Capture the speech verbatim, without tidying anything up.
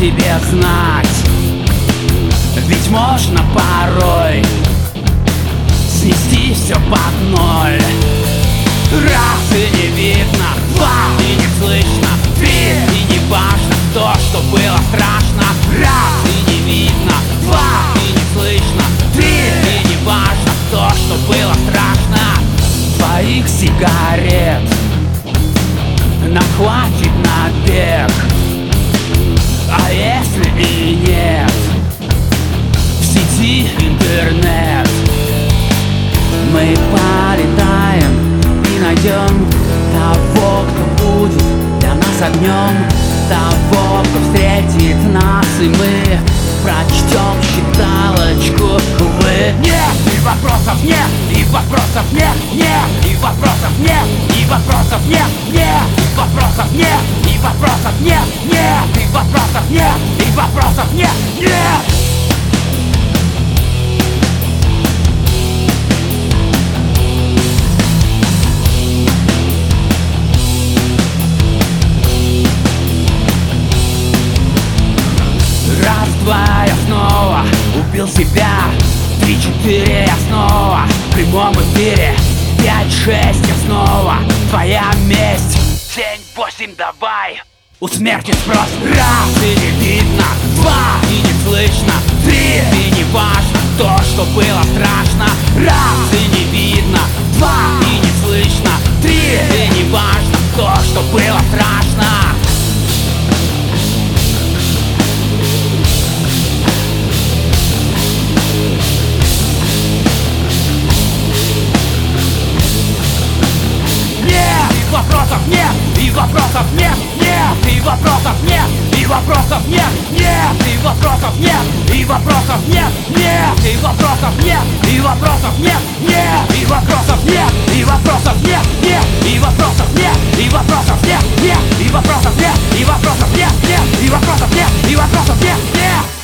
себе знать. Ведь можно порой снести все под ноль. Раз и не видно, два и не слышно, три и не важно то, что было страшно. Раз и не видно, два и не слышно, три и не важно то, что было страшно. Твоих сигарет нам хватит на бег, а если и нет, в сети интернет мы полетаем и найдем того, кто будет для нас огнем, того, кто встретит нас, и мы прочтем считалочку. Вы нет, и вопросов нет, и вопросов нет, нет, и вопросов нет, и вопросов нет, нет, и вопросов нет, и вопросов нет, нет, и вопросов нет, и вопросов нет, нет. Раз-два я снова убил себя, три-четыре я снова в прямом эфире, пять-шесть я снова твоя месть, семь-восемь давай, у смерти спрос. Раз и не видно, два и не слышно, три и не важно то, что было страшно. Раз и не видно, два и не слышно, три и не важно то, что было страшно. Вопросов нет, и вопросов нет, нет, и вопросов нет, и вопросов нет, нет, и вопросов нет, и вопросов нет, нет, и вопросов нет, и вопросов нет, нет, и вопросов нет, и вопросов нет, нет, и вопросов нет, и вопросов нет, нет, и вопросов нет, и вопросов нет, нет, и вопросов нет, и вопросов нет, нет.